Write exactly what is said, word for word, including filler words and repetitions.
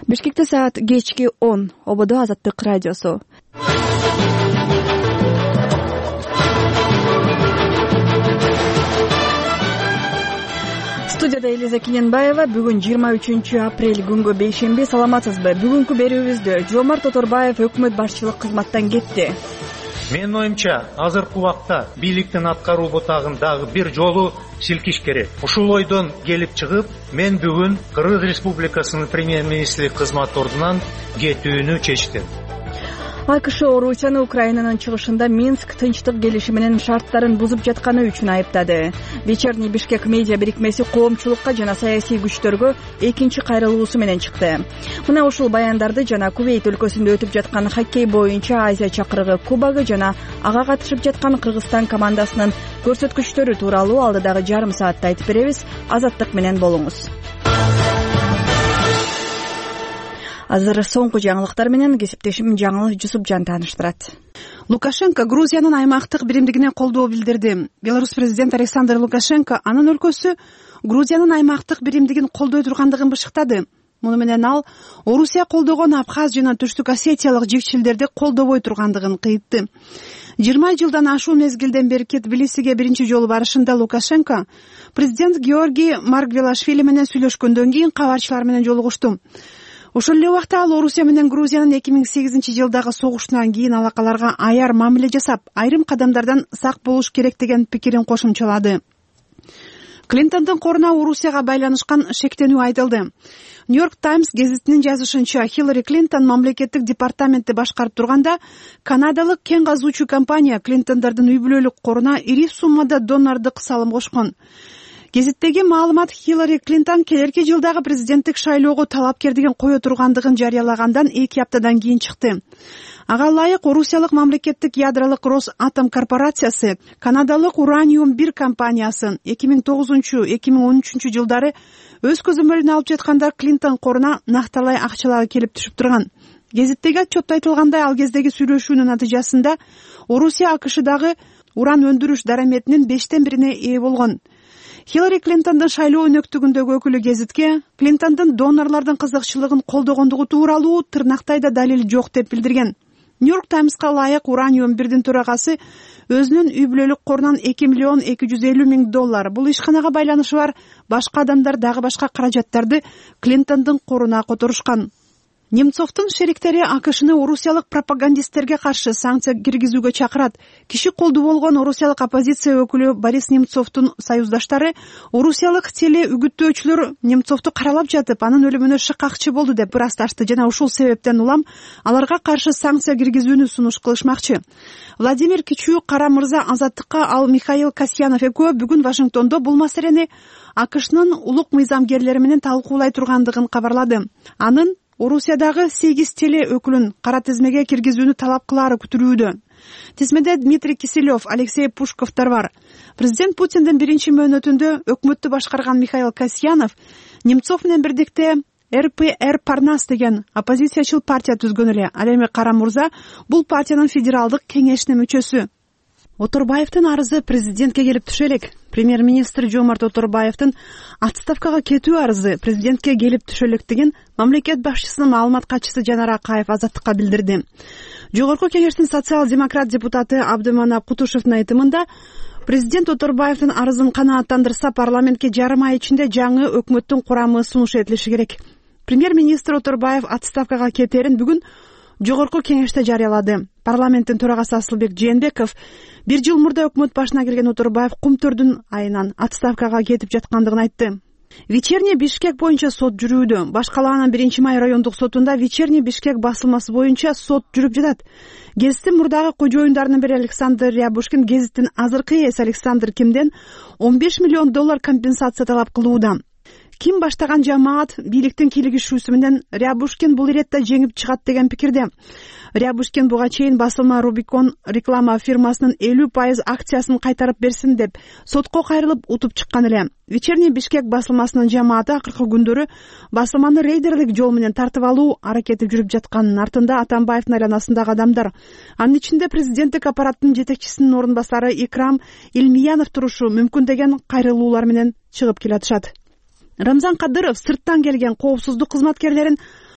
Бишкекте саат кечки он. Ободо Азаттык радиосу. Студияда Элиза Кененбаева. Бүгүн жыйырма үчүнчү апрель күнгө бейшемби. Саламатсызбы? Бүгүнкү берүүбүздө Жомарт Оторбаев өкмөт башчылык кызматтан кетти. Менин оюмча, азыркы убакта бийликтин аткаруу бутагын дагы бир жолу силкиш керек. Ушул ойдон келип чыгып, мен бүгүн Кыргыз Республикасынын премьер-министри кызмат ордунан кетүүнү чечтим. АКШ Орусияны Украинанын чыгышында Минск тынчтык келишиминин шарттарын бузуп жатканы үчүн айыптады. Вечерний Бишкек медиа бирикмеси коомчулукка жана саясий күчтөргө экинчи кайрылуусу менен чыкты. Мына ушул баяндарды жана Кувейт өлкөсүндө өтүп жаткан хоккей боюнча Азия чакырыгы кубогу жана ага катышып жаткан Кыргызстан командасынын көрсөткүчтөрү тууралуу алдыдагы жарым саатта айтып беребиз. Азаттык менен болуңуз. Азыр соңку жаңылыктар менен кесиптешим Жаңыл Жусупжан тааныштырат. Лукашенко Грузиянын аймактык биримдигине колдоо билдирди. Беларусь президенти Александр Лукашенко анын өлкөсү Грузиянын аймактык биримдигин колдой тургандыгын бышыктады. Муну менен ал Орусия колдогон Абхаз жана Түштүк Осетиялык жигчилдерди колдобой тургандыгын кыйтты. жыйырма жылдан ашуу мезгилден бери Тбилисиге биринчи жолу барышында Лукашенко президент Георгий Маргвелашвили менен сүйлөшкөндөн кийин кабарчылар менен жолугушту. Ошол эле убакта ал Орусия менен Грузиянын эки миң сегизинчи жылдагы согуштан кийин алакаларга аяр мамиле жасап, айрым кадамдардан сак болуш керек деген пикирин кошумчалады. Клинтондун коруна Орусияга байланышкан шектенүү айтылды. Нью-Йорк Таймс гезитинин жазышынча, Хиллари Клинтон мамлекеттик департаментти башкарып турганда канадалык кен казуучу компания Клинтондордун үй бүлөлүк коруна ири суммада донордук салым кошкон. Гезиттеги маалымат Хиллари Клинтон келерки жылдагы президенттик шайлоого талапкердигин кое тургандыгын жарыялагандан эки аптадан кийин чыкты. Ага ылайык Орусиялык мамлекеттик ядролук Росатом корпорациясы, канадалык Ураниум бир компаниясын эки миң тогузунчу эки миң он үчүнчү жылдары өз көзөмөлүнө алып жатканда Клинтон коруна накталай акчалары келип түшүп турган. Гезиттеги отчетто айтылгандай, ал кездеги сүйлөшүүнүн натыйжасында Орусия АКШдагы уран өндүрүш дараметинин бештен бирине ээ болгон. Хиллари Клинтондун шайлоо өнөктүгүндөгү өкүлү гезитке Клинтондун донорлордун кызыкчылыгын колдогондугу тууралуу тырнактай да далил жок деп билдирген. Нью-Йорк Таймска ылайык Ураниум бирдин төрагасы өзүнүн үй бүлөлүк корунан эки миллион эки жүз элүү миң доллар бул ишканага байланышы бар башка адамдар дагы башка каражаттарды Клинтондун коруна которушкан. Немцовдун шериктери АКШны орусиялык пропагандисттерге каршы санкция киргизүүгө чакырат. Киши колду болгон орусиялык оппозиция өкүлү Борис Немцовдун союздаштары орусиялык теле үгүттөөчүлөр Немцовду каралап жатып, анын өлүмүнө шыкакчы болду деп ырасташты жана ушул себептен улам аларга каршы санкция киргизүүнү сунуш кылышмакчы. Владимир Кичүү Кара мырза Азаттыкка, ал Михаил Касьянов экөө бүгүн Вашингтондо бул маселени АКШнын улук мыйзамгерлери менен талкуулай тургандыгын кабарлады. Анын Орусиядагы сегиз теле өкүлүн кара тизмеге киргизүүнү талап кылаары күтүлүүдө. Тизмеде Дмитрий Киселев, Алексей Пушковдор бар. Президент Путиндин биринчи мөөнөтүндө өкмөттү башкарган Михаил Касьянов Немцов менен бирдикте эр пэ эр Парнас деген оппозициячыл партия түзгөн эле. Ал эми Кара мырза бул партиянын федералдык кеңешинин мүчөсү. Оторбаевдин арызы президентке келип түшө элек. Премьер-министр Жомарт Оторбаевдин отставкага кетүү арызы президентке келип түшө электигин мамлекет башчысынын маалымат катчысы Жанар Акаев Азаттыкка билдирди. Жогорку кеңештин социал-демократ депутаты Абдыманап Кутушевдун айтымында, президент Оторбаевдин арызын канааттандырса, парламентке жарым ай ичинде жаңы өкмөттүн курамы сунуш этилиши керек. Премьер-министр Оторбаев отставкага кетерин бүгүн жогорку кеңеште жарыялады. Парламенттин төрагасы Асылбек Жээнбеков бир жыл мурда өкмөт башына келген Оторбаев кумтөрдүн айынан отставкага кетип жаткандыгын айтты. Вечерний Бишкек боюнча сот жүрүүдө. Баш калаанын биринчи май райондук сотунда Вечерний Бишкек басылмасы боюнча сот жүрүп жатат. Гезиттин мурдагы кожоюндарынын бири Александр Рябушкин гезиттин азыркы ээси Александр Кимден он беш миллион доллар компенсация талап кылууда. Ким баштаган жамаат бийликтин кийлигишүүсү менен Рябушкин бул иретте жеңип чыгат деген пикирде. Рябушкин буга чейин басылма Рубикон реклама фирмасынын элүү пайыз акциясын кайтарып берсин деп сотко кайрылып утуп чыккан эле. Вечерний Бишкек басылмасынын жамааты акыркы күндөрү басылманы рейдерлик жол менен тартып алуу аракети жүрүп жатканын артында Атамбаевдин айланасындагы адамдар. Анын ичинде президенттик аппараттын жетекчисинин орун басары Икрам Илмиянов турушу мүмкүн деген кайрылуулар менен чыгып келатышат. Рамзан Кадыров сырттан келген коопсуздук кызматкерлерин